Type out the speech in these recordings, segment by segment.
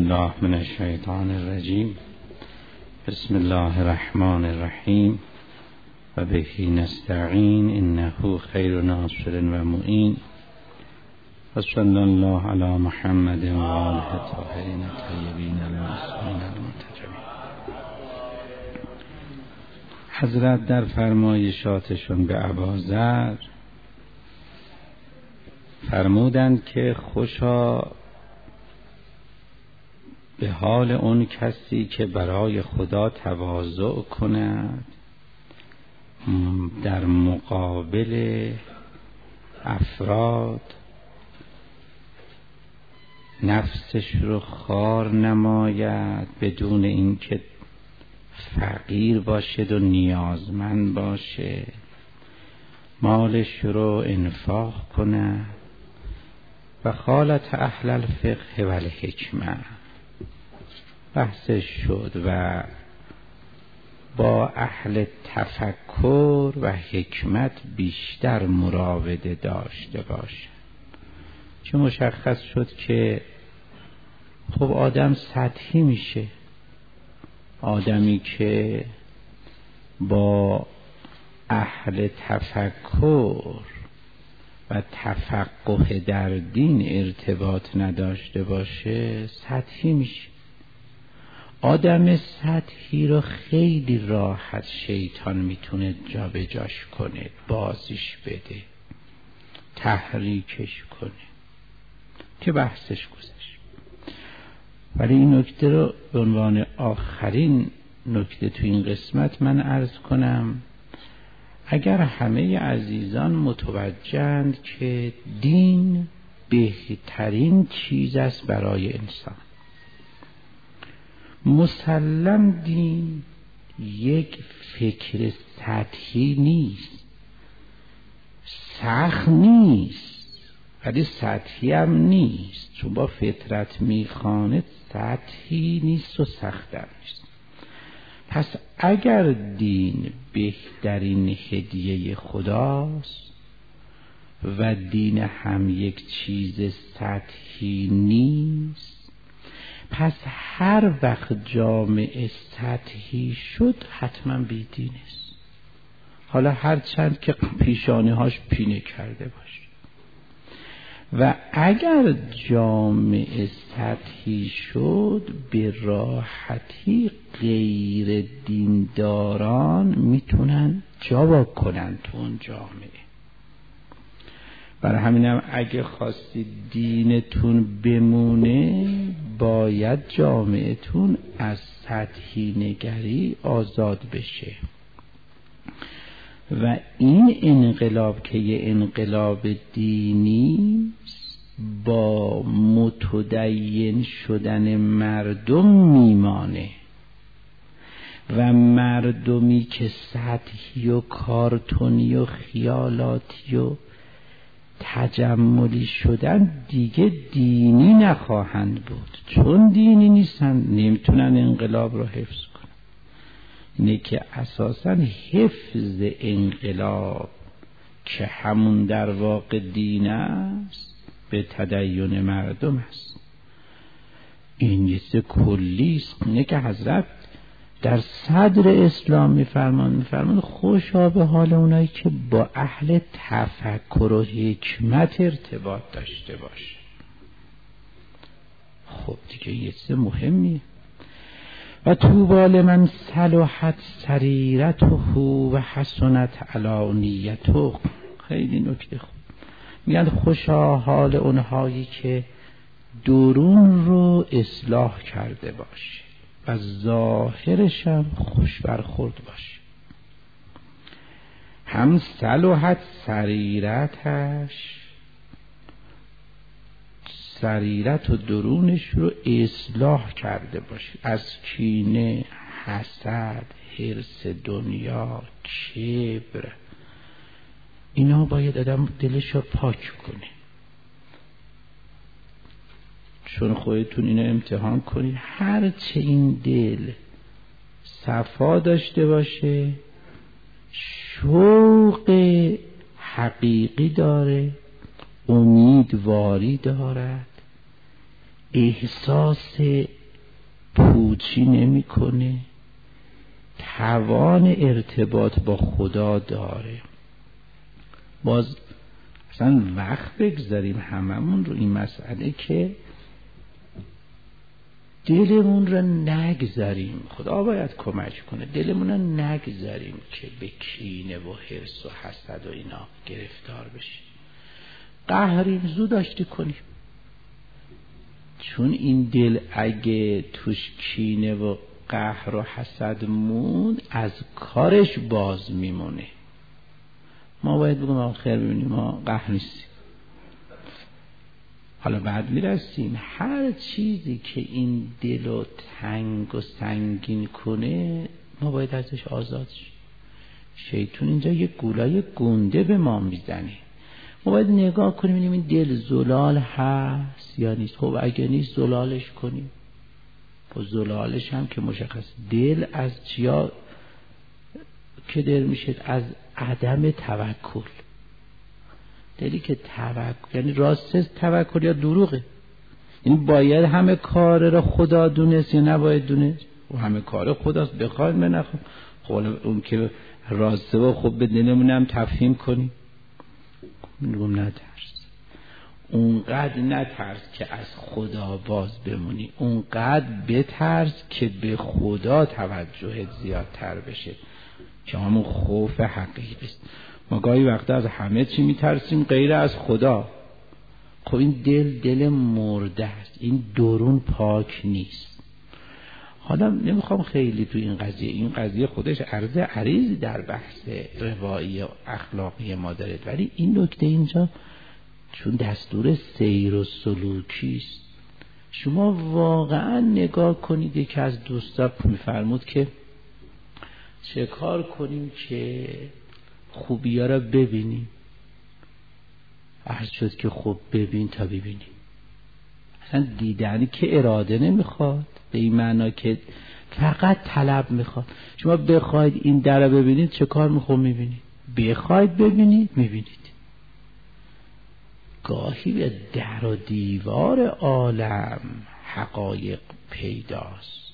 الله من الشیطان الرجیم. بسم الله الرحمن الرحیم و به نستعین انه خیر ناصر و معین و صلی الله علی محمد و آله الطاهرین الطیبین المعصومین المنتجبین. حضرت در فرمایشاتشون به اباذر فرمودند که خوشا به حال اون کسی که برای خدا تواضع کند در مقابل افراد نفسش رو خوار نماید بدون اینکه فقیر باشد و نیازمند باشه، مالش رو انفاق کنه. و خالت اهل الفقه و الحکمه بحثش شد و با اهل تفکر و حکمت بیشتر مراوده داشته باشه. چون مشخص شد که خب آدم سطحی میشه، آدمی که با اهل تفکر و تفقه در دین ارتباط نداشته باشه سطحی میشه. آدم سطحی رو خیلی راحت شیطان میتونه جا به جاش کنه، بازیش بده، تحریکش کنه که بحثش گذشت. ولی این نکته رو به عنوان آخرین نکته تو این قسمت من عرض کنم. اگر همه عزیزان متوجهند که دین بهترین چیز است برای انسان، مسلم دین یک فکر سطحی نیست، سخت نیست ولی سطحی هم نیست، چون با فطرت میخواند سطحی نیست و سخت هم نیست. پس اگر دین بهترین هدیه خداست و دین هم یک چیز سطحی نیست، پس هر وقت جامعه سطحی شد حتما بی‌دین است، حالا هر چند که پیشانه هاش پینه کرده باشه. و اگر جامعه سطحی شد به راحتی غیر دینداران میتونن جا وا کنن تو اون جامعه. برای همینم اگه خواستید دینتون بمونه باید جامعهتون از سطحی نگری آزاد بشه. و این انقلاب که یه انقلاب دینی با متدین شدن مردم میمانه و مردمی که سطحی و کارتونی و خیالاتی و تجملی شدن دیگه دینی نخواهند بود، چون دینی نیستن نمیتونن انقلاب رو حفظ کنن. اینه که اساساً حفظ انقلاب که همون در واقع دین است به تدین مردم است. این یه کلی است. اینه که حضرت در صدر اسلام میفرمان خوشا به حال اونایی که با اهل تفکر و حکمت ارتباط داشته باشه. خب دیگه یه چیز مهمیه. و طوبی لمن صلحت سریرته و حسنت علانیته. خیلی نکته خوب. میگن خوشا حال اونهایی که درون رو اصلاح کرده باشه و ظاهرش هم خوش برخورد باشه. هم صلحت سریرت و درونش رو اصلاح کرده باشه، از کینه، حسد، حرص دنیا، کبر، اینا باید آدم دلش رو پاک کنه. چون خودتون اینو امتحان کنید، هرچه این دل صفا داشته باشه، شوق حقیقی داره، امیدواری دارد، احساس پوچی نمیکنه، توان ارتباط با خدا داره. باز اصلا وقت بگذاریم هممون رو این مسئله که دلمون رو نگذاریم، خدا باید کمک کنه، دلمون رو نگذاریم که به کینه و حرص و حسد و اینا گرفتار بشیم. قهریم زود آشتی کنیم، چون این دل اگه توش کینه و قهر و حسد موند از کارش باز میمونه. ما باید بگم ما خیر ببینیم، ما قهر نیستیم. حالا بعد میرسیم هر چیزی که این دلو تنگ و سنگین کنه ما باید ازش آزاد شیم. شیطان اینجا یه گولای گنده به ما میزنه، ما باید نگاه کنیم ببینیم این دل زلال هست یا نیست. خب اگه نیست زلالش کنیم. با زلالش هم که مشخص دل از چیا که دل میشه؟ از عدم توکل. دلی که توکل یعنی راست توکل یا دروغه؟ این باید همه کار را خدا دونست یا نباید دونست؟ و همه کار خداست، بخواید من نخواد. خب اون که راسته و خب به دلمون هم تفهیم کنیم. میگم نترس، اونقدر نترس که از خدا باز بمونی، اونقدر بترس که به خدا توجهت زیادتر بشه، که همون خوف حقیقی است. ما گاهی وقتا از همه چی میترسیم غیر از خدا. خب این دل مرده است، این درون پاک نیست. حالا نمیخوام خیلی تو این قضیه خودش عرض عریضی در بحث روایی و اخلاقی ما داره، ولی این نکته اینجا چون دستور سیر و سلوکی است. شما واقعا نگاه کنید، یکی از دوستا میفرمود که چه کار کنیم که خوبی‌ها را ببینیم. عرض شد که خب ببین تا ببینیم. اصلا دیدنی که اراده نمیخواد، به این معنا که فقط طلب میخواد. شما بخواید این در را ببینید چه کار میخواد میبینید، بخواید ببینید میبینید. گاهی به در و دیوار عالم حقایق پیداست،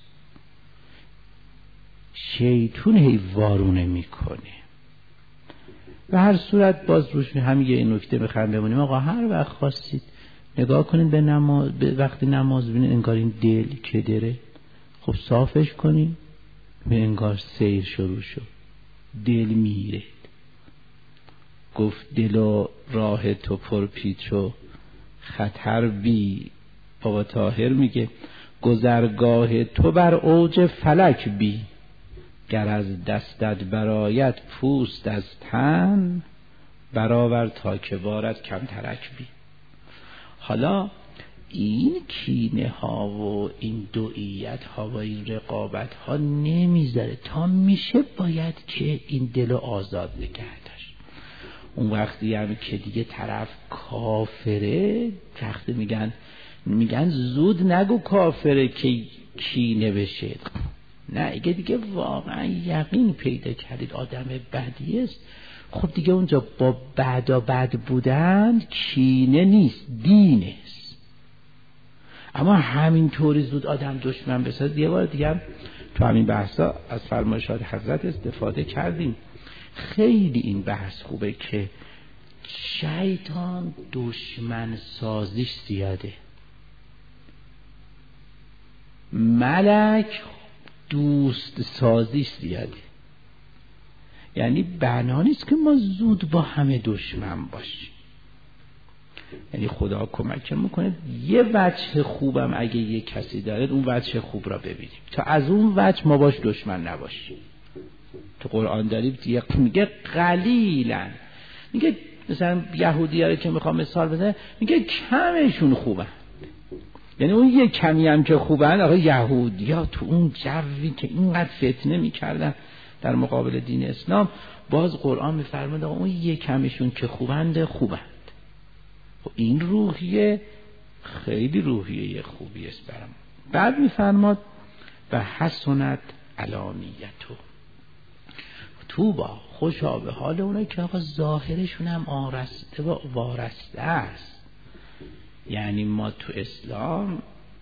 شیطان هی وارونه میکنه. به هر صورت باز روش هم یه نکته میخوام بمونیم. آقا هر وقت خواستید نگاه کنید به نماز، به وقتی نماز ببینید انگار این دل که داره، خب صافش کنید، به انگار سیر شروع شد، دل میره. گفت دل و راه تو پر پیچ و خطر بی. بابا طاهر میگه گذرگاه تو بر اوج فلک بی، گر از دستت برایت پوست از تن، برآور تا که بارد کم ترک بی. حالا این کینه ها و این دوئیت ها و این رقابت ها نمیذاره، تا میشه باید که این دل آزاد نگه داشت. اون وقتی هم که دیگه طرف کافره، وقتی میگن زود نگو کافره که کینه بشه. نه، اگه دیگه واقعا یقین پیدا کردید آدم بدی است، خب دیگه اونجا با بد بودن کینه نیست، دین است. اما همینطوری زود آدم دشمن بسازد. یه بار دیگه هم تو همین بحثا از فرمایشات حضرت استفاده کردیم. خیلی این بحث خوبه که شیطان دشمن سازیش زیاده، ملک دوست سازیش زیاده. یعنی بنا نیست که ما زود با همه دشمن باشیم. یعنی خدا کمک میکنه یه وجه خوبم اگه یه کسی داره اون وجه خوب را ببینیم، تا از اون وجه ما باش دشمن نباشیم. تو قرآن داریم میگه قلیلا، میگه مثلا یهودی ها رو که میخوام مثال بزنه میگه کمشون خوبن. یعنی اون یه کمی هم که خوبن، آقا یهودی ها تو اون جوی که اینقدر فتنه میکردن در مقابل دین اسلام، باز قرآن میفرماید اون یه کمیشون که خوبند. و این روحیه خیلی روحیه خوبی است برام. بعد میفرماد و حسنت علانیتو، توبا خوشا به حال اونایی که آقا ظاهرشون هم آرسته و وارسته است. یعنی ما تو اسلام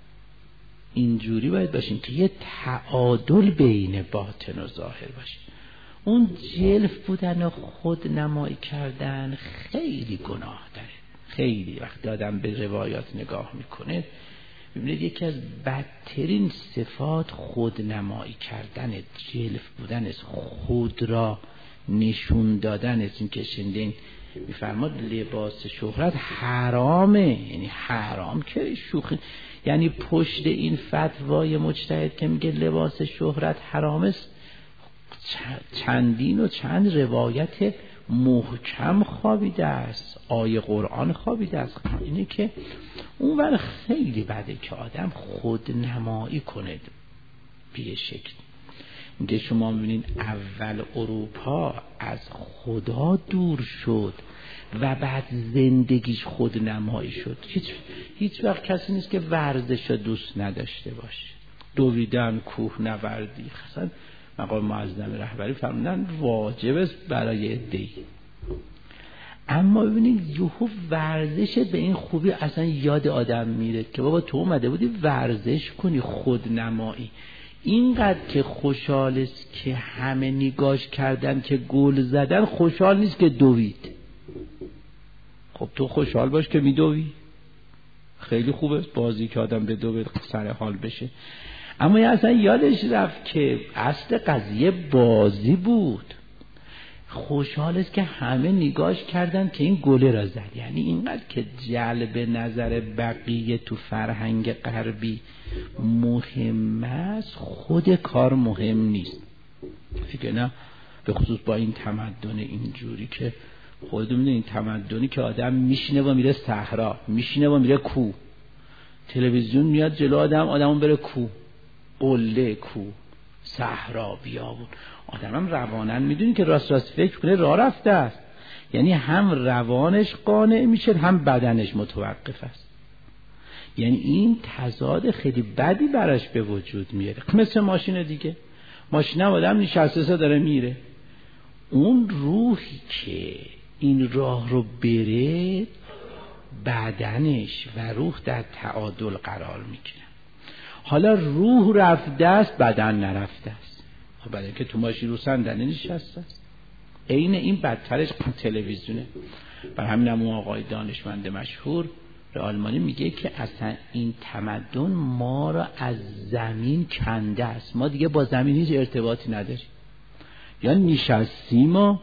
اینجوری باید باشیم که یه تعادل بین باطن و ظاهر باشه. اون جلف بودن و خود نمایی کردن خیلی گناه داره. خیلی وقتی آدم به روایات نگاه میکنه ببینید یکی از بدترین صفات خودنمایی کردن، جلف بودن است، خود را نشون دادن است. این که شنیدین میفرماد لباس شهرت حرامه، یعنی حرام که شوخی، یعنی پشت این فتوای مجتهد که میگه لباس شهرت حرام است چندین و چند روایت محکم خوابیده است، آیه قرآن خوابیده است. اینه که اونور خیلی بده که آدم خود نمایی کنه به یه شکل. میگه شما میبینین اول اروپا از خدا دور شد و بعد زندگیش خود نمایی شد. هیچ وقت کسی نیست که ورزش دوست نداشته باشه. دویدن، کوه نوردی، خاصا مقام معظم رهبری فرمودن واجب است برای عده‌ای. اما ببینید یهو ورزش به این خوبی اصلا یاد آدم میره که بابا تو اومده بودی ورزش کنی، خودنمایی. اینقدر که خوشحال است که همه نگاش کردن که گل زدن، خوشحال نیست که دوید. خب تو خوشحال باش که میدوی، خیلی خوبه بازی که آدم به دو سر حال بشه. اما اصلا یادش رفت که اصل قضیه بازی بود. خوشحال است که همه نگاش کردن که این گله را زد. یعنی اینقدر که جلب نظر بقیه تو فرهنگ غربی مهم است، خود کار مهم نیست. فکر نه به خصوص با این تمدن اینجوری که خودتون میدونید، این تمدنی که آدم میشینه و میره صحرا، میشینه و میره کوه، تلویزیون میاد جلو آدمون بره کوه، قله کوه، صحرا، بیابون. آدمم روانن میدونی که راست فکر کنه راه رفته است. یعنی هم روانش قانع میشه هم بدنش متوقف است. یعنی این تضاد خیلی بدی براش به وجود میاره. مثل ماشین دیگه، ماشین هم آدم نشسته داره میره، اون روحی که این راه رو بره بدنش و روح در تعادل قرار میگیره. حالا روح رفته است بدن نرفته است. خب بدن که تو ماشین رو صندلی نشسته است. عین این بدترش تلویزیونه. بر همین هم آقای دانشمند مشهور آلمانی میگه که اصلا این تمدن ما را از زمین کنده است. ما دیگه با زمین هیچ ارتباطی نداریم. یا نشستیم و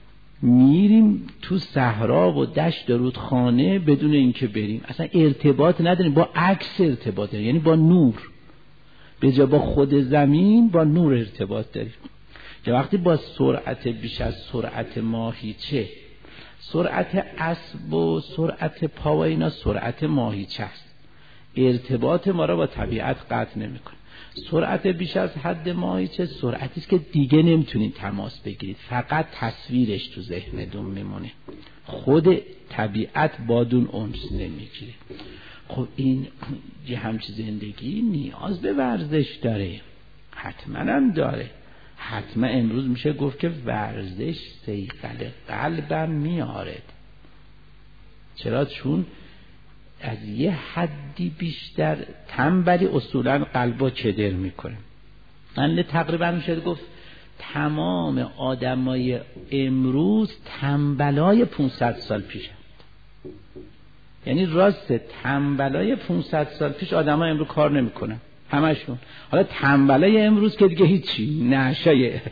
میریم تو صحرا و دشت رودخانه بدون اینکه بریم، اصلا ارتباط نداریم، با عکس ارتباط داریم، یعنی با نور. به جای با خود زمین با نور ارتباط داریم. که وقتی با سرعت بیش از سرعت ماهیچه، سرعت اسب و سرعت پا و اینا سرعت ماهیچه است، ارتباط ما را با طبیعت قطع نمی‌کنه. سرعت بیش از حد ماهیچه سرعتی است که دیگه نمیتونید تماس بگیرید، فقط تصویرش تو ذهنتون میمونه، خود طبیعت بادون انس نمیگیره. خب این یه همچین زندگی نیاز به ورزش داره، حتما هم داره. حتما امروز میشه گفت که ورزش صیقل قلبم میارد. چرا؟ چون از یه حدی بیشتر تنبلی اصولا قلبا کدر میکنه. من تقریبا میشه گفت تمام آدمای امروز تنبلای 500 سال پیش. یعنی راست تنبلای 500 سال پیش آدمای امروز کار نمیکنن همشون. حالا تنبلای امروز که دیگه هیچی، نشای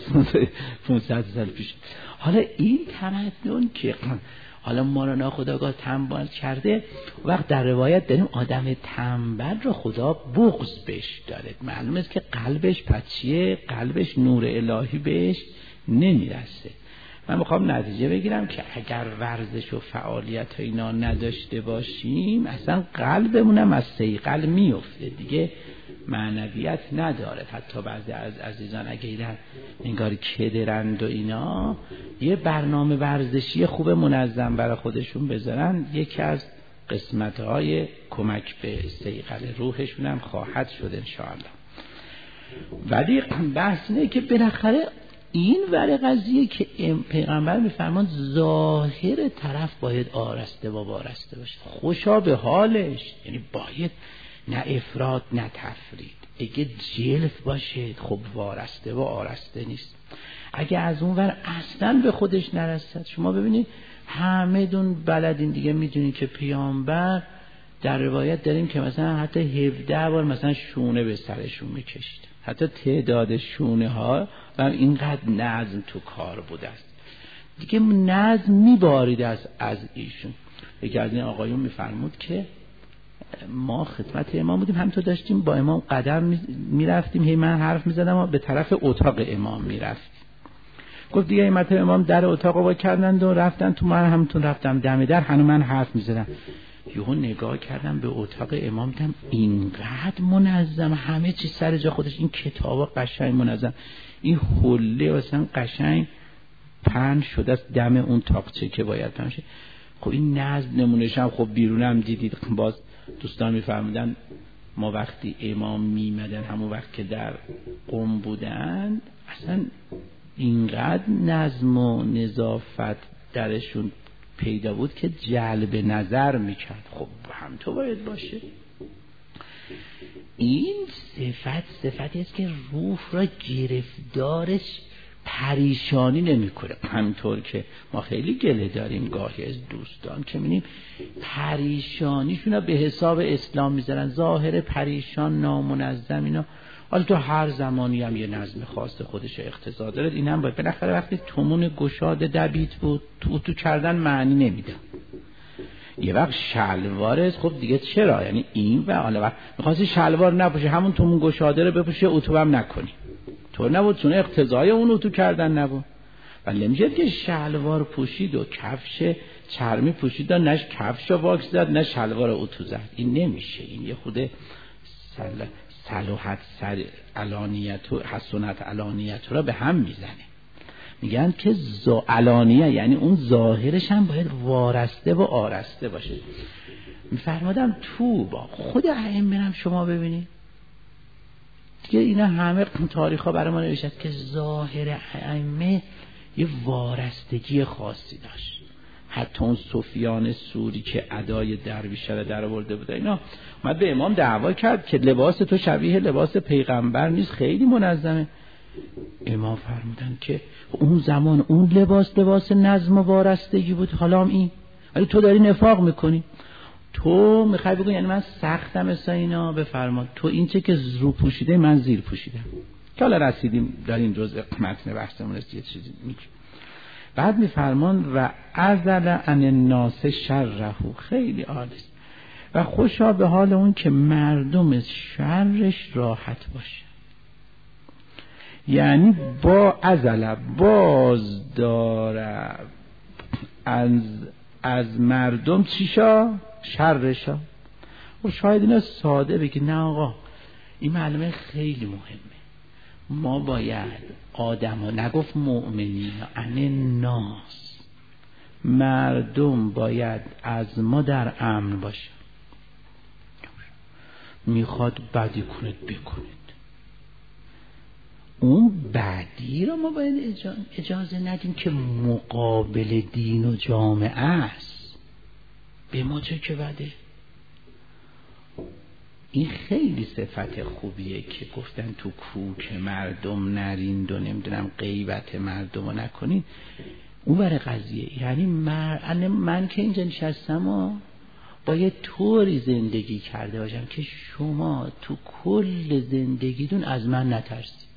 500 سال پیش. حالا این تمدن که حالا ما رو ناخودآگاه تنبل کرده، وقت در روایت داریم آدم تنبل رو خدا بغض بهش داره. معلومه که قلبش پچیه، قلبش نور الهی بهش نمیرسه. من میخوام نتیجه بگیرم که اگر ورزش و فعالیت اینا نداشته باشیم اصلا قلبمونم از صیقل میفته، دیگه معنویت نداره. حتی بعضی از عزیزان اگه در انگار کدرند و اینا یه برنامه ورزشی خوب منظم برای خودشون بذارن، یکی از قسمت‌های کمک به صیقل روحشون هم خواهد شد انشاءالله. ولی بحث اینه که بالاخره این ور قضیه که پیغمبر میفرمان ظاهر طرف باید آرسته و وارسته باشه، خوشا به حالش، یعنی باید نه افراط نه تفرید. اگه جلف باشه خب وارسته و آرسته نیست. اگه از اون ور اصلا به خودش نرسد، شما ببینید همه دون بلدین دیگه، میدونین که پیامبر در روایت داریم که مثلا حتی 17 بار مثلا شونه به سرشون میکشید، حتی تعداد شونه ها و اینقدر نظم تو کار بوده است دیگه، نظم میبارید از ایشون. یکی از این آقایون میفرمود که ما خدمت امام بودیم، همینطور داشتیم با امام قدم میرفتیم، هی من حرف میزدم و به طرف اتاق امام میرفتیم. گفت دیگه این مرتبه امام در اتاق رو با کردند و رفتن تو، من همونطور رفتم دم در، هنوز من حرف میزدم. یهو نگاه کردم به اتاق امام، دیدم اینقدر منظم، همه چیز سر جا خودش، این کتابا قشنگ منظم، این حله مثلا قشنگ پهن شده است دم اون تاقچه که باید پهن شه. خب این نظم نمونهش هم خب بیرونم دیدید، باز دوستان میفرمودن ما وقتی امام میمدن همون وقت که در قم بودن اصلا اینقدر نظم و نظافت درشون پیدا بود که جلب نظر میکرد. خب هم تو باید باشه. این صفتی است که روح را گرفتارش پریشانی نمیکنه. همینطور که ما خیلی گله داریم گاهی از دوستان که می‌بینیم پریشانیشون رو به حساب اسلام میذارن، ظاهر پریشان نامنظم اینا. حالا تو هر زمانی هم یه نظم خاص خودش اقتضا داره، این هم باید بالاخره وقتی تومون گشاده دبیت بود تو کردن معنی نمیده. یه وقت شلوارت خب دیگه چرا، یعنی این و حالا وقت می‌خواستی شلوار نپوشه همون تومون گشاده رو بپوشه، اتو هم نکنی، طور نبود، چون اقتضای اون اتو کردن نبود. ولی نمیشه که شلوار پوشید و کفش چرمی پوشید و نه کفش واکس زد نه شلوار اتو زد، این نمیشه. این یه خود صلاحت علانیت و حسنت علانیت را به هم میزنه. میگن که علانیه یعنی اون ظاهرش هم باید وارسته و آرسته باشه. میفرمادم تو با خود ائمه هم شما ببینید دیگه، اینا همه تاریخ ها برای ما نوشته که ظاهر ائمه یه وارستگی خاصی داشت. حتی اون سفیان سوری که ادای درویشه رو در آورده بود، اینا اومد به امام دعوا کرد که لباس تو شبیه لباس پیغمبر نیست، خیلی منظمه. امام فرمودن که اون زمان اون لباس نظم و وارستگی بود، حالا هم این، ولی تو داری نفاق میکنی. تو میخوای بگو یعنی من سختم مثل اینا؟ بفرما تو این چه که رو پوشیده من زیر پوشیدم. که حالا رسیدیم داریم جزء متن بحثمون است یه چیزی میگه. بعد میفرمان و ازل عن الناس شره، خیلی عالی است و خوشا به حال اون که مردم از شرش راحت باشه. یعنی با ازل باز داره از مردم چیشا؟ شرشا. و شاید اینا ساده بگی نه آقا این معلومه خیلی مهمه، ما باید آدم ها، نگفت مؤمنین، عن الناس، مردم باید از ما در امن باشه. میخواد بدی کنید بکنید، اون بدی رو ما باید اجازه ندیم که مقابل دین و جامعه است. به ما چه که بده؟ این خیلی صفت خوبیه که گفتن تو کوک مردم نریند و نمیدونم غیبت مردم رو نکنین. اون بر قضیه یعنی من که اینجا نشستم و باید طوری زندگی کرده باشم که شما تو کل زندگیتون از من نترسید،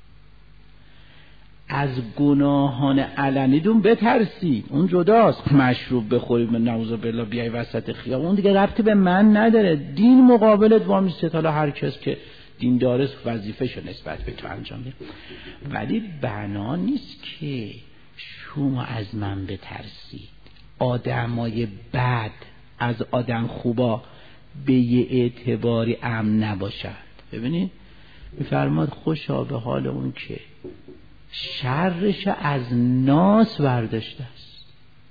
از گناهان علنیتون بترسید. اون جداست، مشروب بخورید من نعوذ بالله بیای وسط خیابون، اون دیگه ربطی به من نداره. دین مقابلت وامیسته، حالا هر کس که دین داره وظیفه‌شو نسبت به تو انجام میده، ولی بنا نیست که شما از من بترسید. آدمای بد از آدم خوبا به یه اعتباری امن نباشد. ببینید میفرماد خوشا به حال اون که شرش از ناس برداشته است.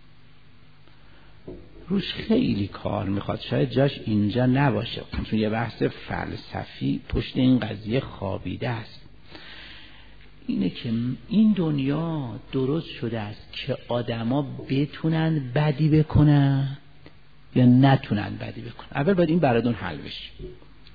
روش خیلی کار میخواد، شاید جاش اینجا نباشه چون یه بحث فلسفی پشت این قضیه خوابیده است. اینه که این دنیا درست شده است که آدما بتونن بدی بکنن یا نتونن بدی بکنن. اول باید این براتون حل بشه.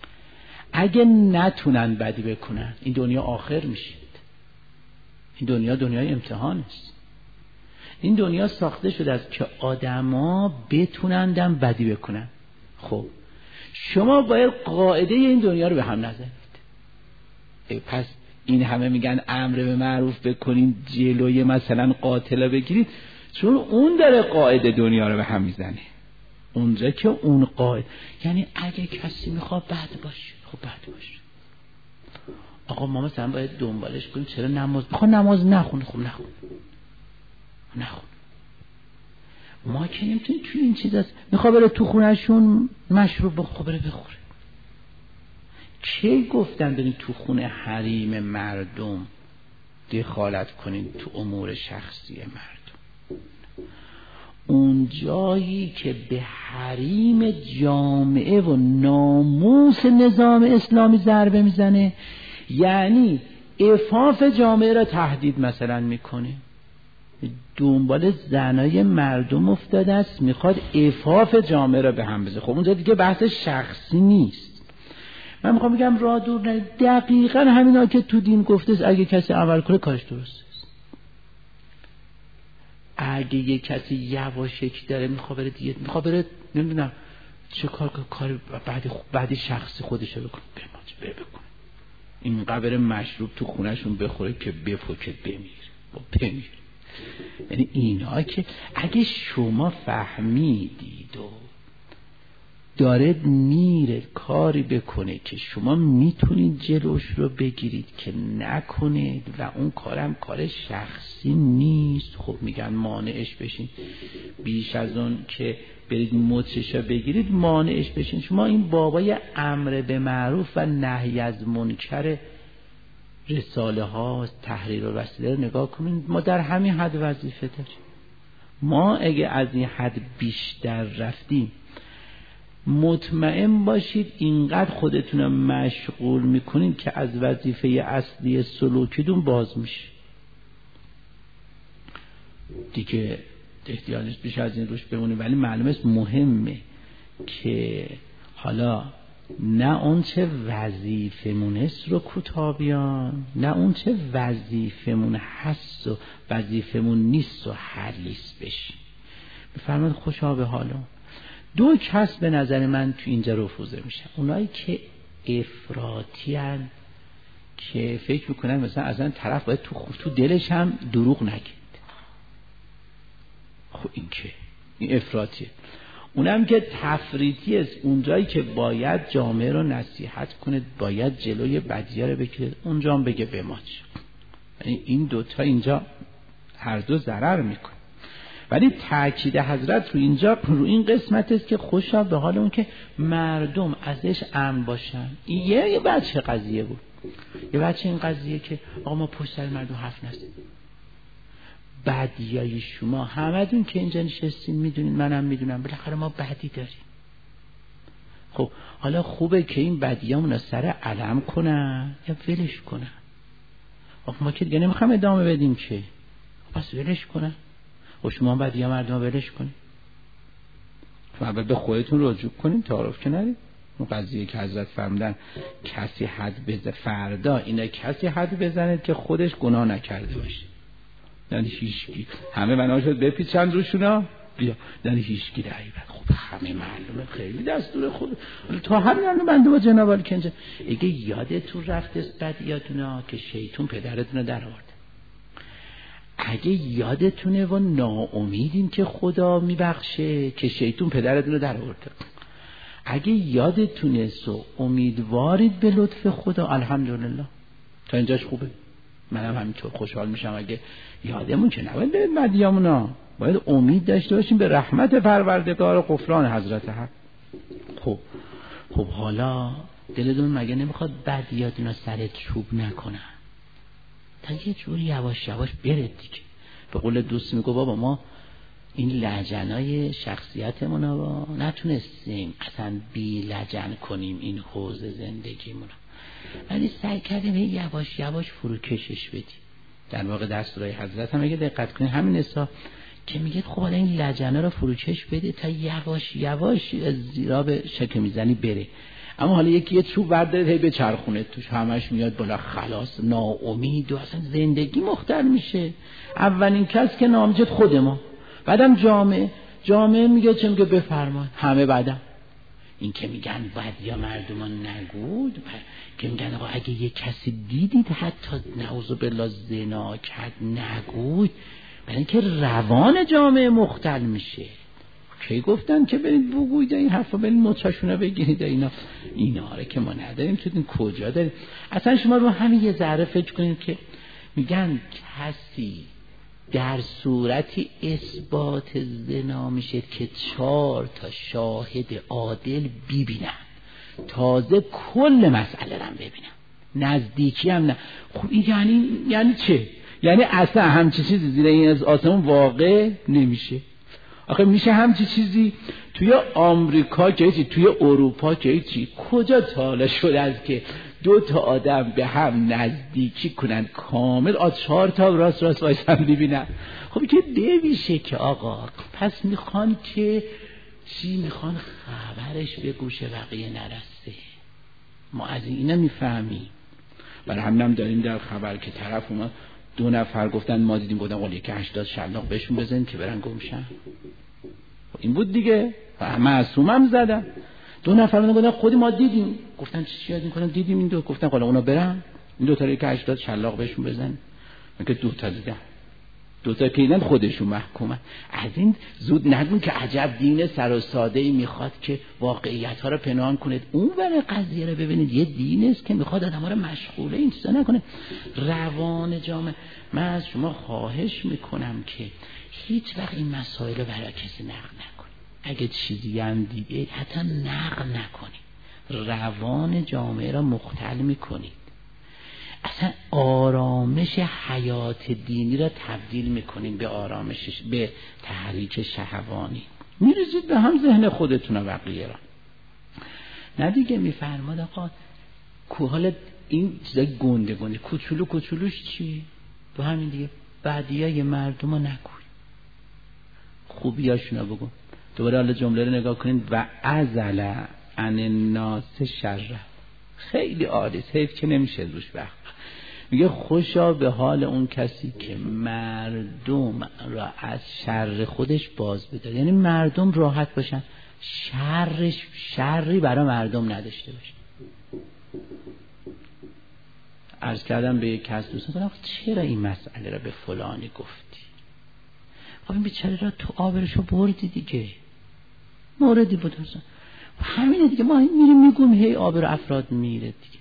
اگه نتونن بدی بکنن این دنیا آخر میشه. این دنیا دنیای امتحان است. این دنیا ساخته شده است که آدما بتونندن بدی بکنن. خب شما باید قاعده این دنیا رو به هم نزنید. پس این همه میگن امر به معروف بکنین، جلوی مثلا قاتل بگیرید، چون اون داره قاعده دنیا رو به هم میزنه. اونجا که اون قاعده، یعنی اگه کسی میخواد بد باشه، خب بد باشه. آقا ما مثلا باید دنبالش کنیم چرا نماز نخونه، خب نخون. ما که نمیتونیم توی این چیز هست میخواد بره تو خونهشون مشروب بره بخوره. کی گفتن برین تو خونه حریم مردم دخالت کنین تو امور شخصی مردم؟ اون جایی که به حریم جامعه و ناموس نظام اسلامی ضربه میزنه، یعنی عفاف جامعه را تهدید مثلا میکنه. دنبال زنای مردم افتاده است، میخواد عفاف جامعه را به هم بزنه. خب اونجا دیگه بحث شخصی نیست. من میخوام بگم راه دور نه، دقیقاً همینا که تو دین گفته است اگه کسی عمل کنه کارش درسته است. اگه یه کسی یواشکی داره میخواد بره دیت، میخواد بره نمیدونم چه کار بعد شخصی خودش رو بکنه، بکنه این قبر مشروب تو خونهشون بخوره که بفوکه بمیر. یعنی اینا که اگه شما فهمیدید و داره میره کاری بکنه که شما میتونید جلوش رو بگیرید که نکنید و اون کارم کار شخصی نیست، خب میگن مانعش بشین. بیش از اون که برید مچش رو بگیرید مانعش بشین. شما این بابای امر به معروف و نهی از منکر رساله ها تحریر و وسیله رو نگاه کنید، ما در همین حد وظیفه داریم. ما اگه از این حد بیشتر رفتیم مطمئن باشید اینقدر خودتون رو مشغول میکنید که از وظیفه اصلی سلوکیتون باز میشه دیگه. احتیاجش بیش از این روش بمونیم، ولی معلومه مهمه که حالا نه اون چه وظیفمون است رو کوتابیان، نه اون چه وظیفمون هست و وظیفمون نیست و حریص بشیم. بفرمایید خوشا به حالا. دو کس به نظر من تو اینجا رفوزه میشن. اونایی که افراطی هن که فکر میکنن مثلا اصلا طرف باید تو دلش هم دروغ نگید. خب این افراطیه. اونم که تفریطی است، اونجایی که باید جامعه رو نصیحت کنه، باید جلوی بدی‌ها رو بگیره، اونجا هم بگه بماچ. یعنی این دوتا اینجا هر دو ضرر میکنه. ولی تأکید حضرت رو اینجا رو این قسمت است که خوشا به حال اون که مردم ازش امن باشن. این یه بچه قضیه بود. یه بچه این قضیه که آقا ما پشت سر مردم حرف نزنیم. بدیای شما همتون که اینجا نشستین میدونین، منم میدونم، بالاخره ما بدی داریم. خب حالا خوبه که این بدیامون رو سر علم کنن یا ولش کنن؟ خب ما که دیگه نمیخوام ادامه بدیم که، پس ولش کنن. و شما بدیام مردم ولش کنین. شما به خودتون رجوع کنین، تعارف که نرید. اون قضیه که حضرت فرمودن کسی حد بزنه، فردا اینا کسی حد بزنه که خودش گناه نکرده باشه. یعنی هیچکی همه بنا شد بپیچند روشونا بیا، یعنی هیچکی رعیبت. خب همه معلومه خیلی دستور خود تا همین بنده با جناب علی کنجه اگه یادتون رفته است بدیاتونا که شیطون پدرتون رو در آورده، اگه یادتونه و ناامیدین که خدا میبخشه که شیطون پدرتون رو در آورده، اگه یادتونه سو امیدوارید به لطف خدا، الحمدلله تا اینجاش خوبه. منم همینطور خوشحال میشم اگه یادمون که نباید به بدیامونا، باید امید داشته باشیم به رحمت پروردگار و غفران حضرت حق. خب حالا دلتون مگه نمیخواد بدیاتونا سرت چوب نکنن؟ تا یه جوری یواش یواش برد دیگه. به قول دوست میگو بابا ما این لجنای شخصیتمون رو نتونستیم اصلا بی لجن کنیم این حوض زندگیمون، ولی سعی کردیم یواش یواش فروکشش بدیم. در واقع دستورای حضرت هم اگه دقت کنید همین اصلا که میگه خب حالا این لجنه رو فروکش بده تا یواش یواش از زیرا به شک میزنی بره. اما حالا یکی یه چوب برداره هی به چرخونه توش همش میاد بالا، خلاص ناامید و اصلا زندگی مختل میشه. اولین کس که نامجد خود ما، بعدم جامعه میگه چه میگه بفرمایید، همه بعدم این که میگن بعد یا مردمان نگود، که میگن آقا اگه یه کسی دیدید حتی نعوذ بالله زنا کرد نگود، برای اینکه روان جامعه مختل میشه. کی گفتن که برید بگوید این حرفا، برید مچاشونه بگیرید اینا رو که ما نداریم تو این کجا داریم؟ اصلا شما رو همین یه ذره فکر کنید که میگن کسی در صورتی اثبات زنا میشه که 4 تا شاهد عادل ببینن، تازه کل مسئله رو ببینن، نزدیکی هم نه. خب این یعنی چه؟ یعنی اصلا همچی چیزی زیر این از آسمون واقع نمیشه. آخه میشه همچی چیزی توی آمریکا که هیچی، توی اروپا که هیچی، کجا تا حالا شده است که 2 تا آدم به هم نزدیکی کنن کامل 4 تا راست وایسن ببینن؟ خب که نمیشه که آقا. پس میخوان که چی؟ میخوان خبرش به گوش بقیه نرسه. ما از اینا میفهمیم. برای همینم داریم در خبر که طرف اومد 2 نفر گفتن ما دیدیم، گفتن قول 80 شلاق بهشون بزنیم که برن گمشن. این بود دیگه، معصومم زدن. 2 نفر گفتن خودی ما دیدیم، گفتن چی یاد میکنن دیدیم این 2، گفتن حالا اونا برن این 2 تا که 80 شلاق بهشون بزن. میگه 2 تا دیدن، 2 تا که دیدن خودشون محکومن. از این زود نگون که عجب دین سر و ساده‌ای میخواد که واقعیت ها رو پنهان کنید. اون ور قضیه رو ببینید، یه دین است که میخواد آدم‌ها رو مشغوله این چیزا نکنه. روان جامعه. من از شما خواهش میکنم که هیچ وقت این مسائل رو برای کسی نقل نکنید. اگه چیزی هم دیگه حتی نقل نکنید، روان جامعه را مختل میکنید. اصلا آرامش حیات دینی را تبدیل میکنیم به آرامش، به تحریک شهوانی. میریزید به هم ذهن خودتون و بقیه را. نه دیگه میفرماد آقا حالا این چیزای گنده کوچولوش چی؟ تو همین دیگه بدیای مردم رو نگوی، خوبیاشون رو بگو. دوباره حالا جمله رو نگاه کنید و ازل عن الناس شره. خیلی عالی، حیف که نمیشه روش وقت. میگه خوشا به حال اون کسی که مردم را از شر خودش باز بداره، یعنی مردم راحت باشن، شری برای مردم نداشته باشه. عرض کردم به یک کس دوستان، چرا این مسئله را به فلانی گفتی؟ خب این بیچاره را تو آبرشو بردی دیگه، موردی بود اصلا. همینه دیگه، ما میریم میگم هی آبر افراد میره دیگه.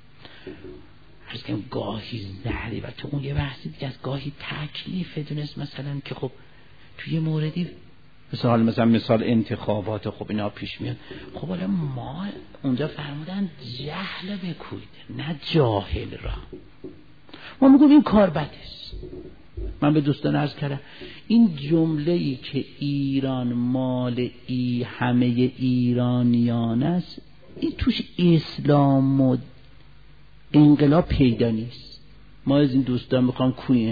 عرض کنم گاهی زهری و تو اون یه بحثی دیگه از گاهی تکلیف دونست مثلا که خب توی موردی مثال انتخابات، خب اینا پیش میاد. خب حالا ما اونجا فرمودن جهل بکوید نه جاهل را. ما میگم این کار بده است. من به دوستان عرض کردم این جمله‌ای که ایران مال همه ایرانیان است، این توش اسلام و انقلاب پیدا نیست. ما از این دوستان میخوام کنیم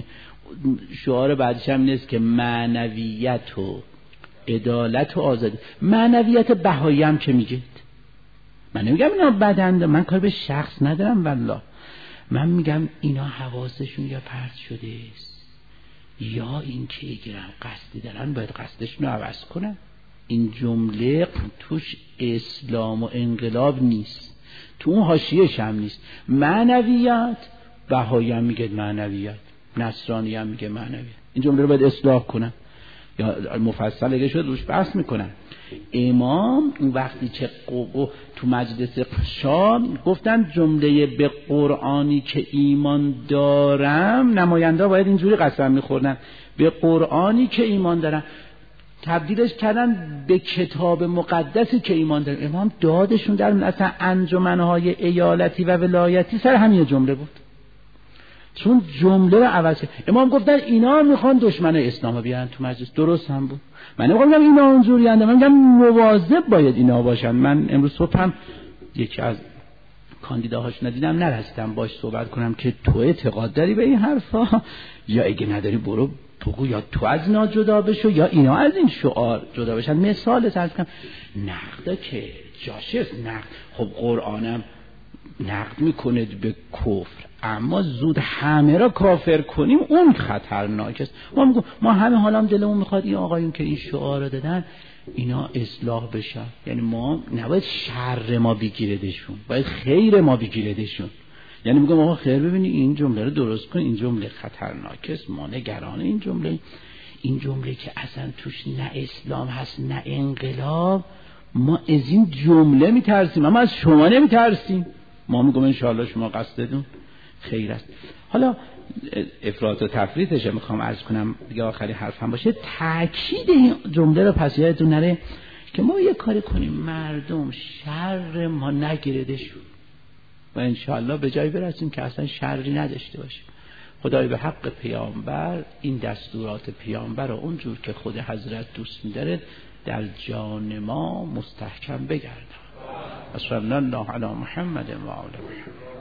شعار بعدش هم نیست که معنویت و عدالت و آزادی. معنویت بهایی هم که میگید، من نمیگم اینا بدند، من کار به شخص ندارم والله، من میگم اینا حواسشون یا پرت شده است یا این که اگرم قصدی دارن باید قصدشون رو عوض کنن. این جمله توش اسلام و انقلاب نیست، تو اون حاشیه‌ش هم نیست. معنویت بهایی هم میگه معنویت، نصرانی هم میگه معنویت. این جمله رو باید اصلاح کنن یا مفصل اگه شد روش بحث میکنن. امام اون وقتی که تو مجلس شام گفتن جمله به قرآنی که ایمان دارم، نماینده باید اینجوری قسم میخوردن به قرآنی که ایمان دارم، تبدیلش کردن به کتاب مقدسی که ایمان دارم. امام دادشون در اصلا انجمنهای ایالتی و ولایتی سر همین جمله بود، چون جمله رو عوض کرد. امام گفتن اینا میخوان دشمن اسلام رو بیارن تو مجلس. درست هم بود. من نمیگم اینا اونجوری اند، من میگم مواظب باید اینا باشن. من امروز صبح هم یکی از کاندیداهاش ندیدم، نرسیدم باش صحبت کنم که تو اعتقاد داری به این حرفا یا اگه نداری برو بگو یا تو از اینا جدا بشو یا اینا از این شعار جدا بشن. مثال ترس کنم نقده که جاشه نقد. خب قرآنم نقد میکنه به کفر، اما زود همه را کافر کنیم اون خطرناک است. ما همه حالم دلمون میخواد این آقایون که این شعار رو دادن اینا اصلاح بشن، یعنی ما نباید شر ما بگیردشون، باید خیر ما بگیردشون. یعنی میگم آقا خیر ببینی این جمله رو درست کن، این جمله خطرناک است، ما نگران این جمله که اصلا توش نه اسلام هست نه انقلاب، ما از این جمله میترسیم، اما از شما نمیترسیم. ما میگم انشاءالله شما قصدتون خیر است. حالا افراط و تفریطش میخوام عرض کنم دیگه آخری حرفم باشه، تاکید این جمله رو پس یادتون نره که ما یه کاری کنیم مردم شر ما نگیردشون و انشاءالله به جای برسیم که اصلا شری نداشته باشیم. خدای به حق پیامبر این دستورات پیامبر رو اونجور که خود حضرت دوست می‌داره در جان ما مستحکم بگردن. صلی الله علی محمد و آله محمد.